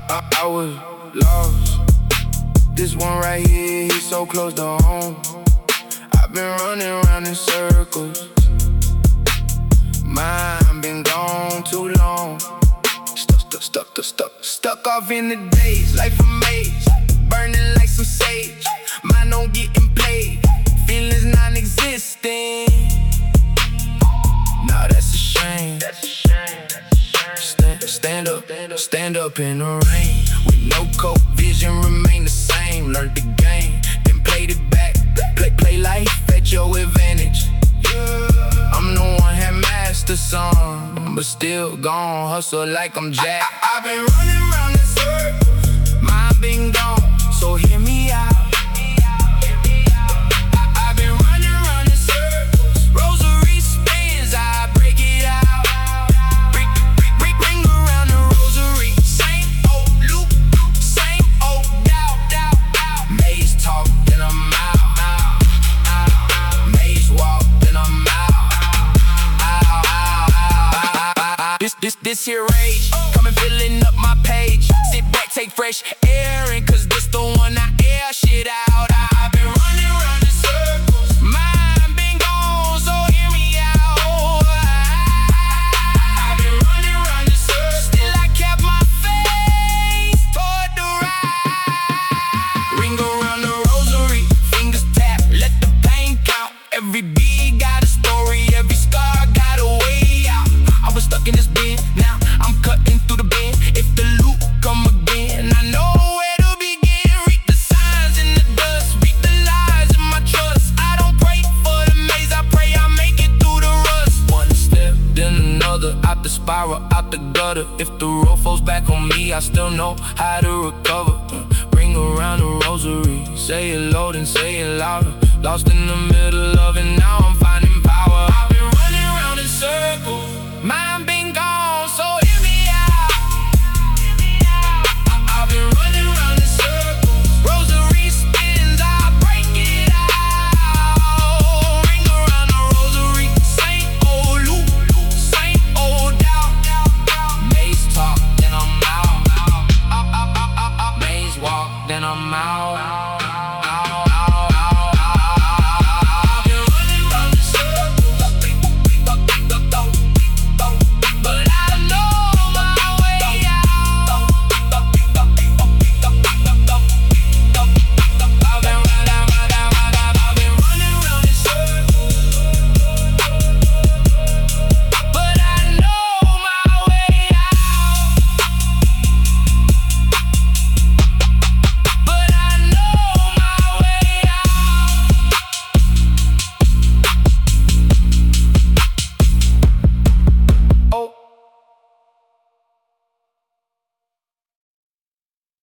I was lost. This one right here, he's so close to home. I've been running around in circles. Mine been gone too long. Stuck off in the days, life a maze. Burning like some sage. Mine don't getting played. Feelings non-existent. Nah, that's a shame. Stand up in the rain. With no coat, vision remain the same. Learned the game, then played it back. Play life at your advantage. I'm the one had mastered some, but still gon' hustle like I'm Jack. I've been running around in circles. Mine been gone, so hear me out. I've been running around in circles. Rosary spins, I break it out. Ring around the rosary. Same old loop, same old doubt. Maze talk, then I'm out. Maze walk, then I'm out. This here rage, coming filling up my page. Sit back, take fresh air in, cause this the one I air shit out. I've been running around in circles. Mine been gone, so hear me out. I've been running around in circles. Still I kept my face toward the right. Ring around the rosary, fingers tap, let the pain count. Every beat got a story, every scar got a way out. I was stuck in this bin, now I'm cutting through the bend. If the loop come again, I know where to begin. Read the signs in the dust, read the lies in my trust. I don't pray for the maze, I pray I make it through the rust. One step, then another, out the spiral, out the gutter. If the road falls back on me, I still know how to recover. Ring around the rosary, say it low and say it louder. Lost in the middle of it, now I'm finding power. I've been running around in circles. Mine been gone, so hear me out. I've been running around in circles. Rosary spins, I break it out. Ring around the rosary. Same old loop, same old doubt. Maze talk, then I'm out. Maze walk, then I'm out.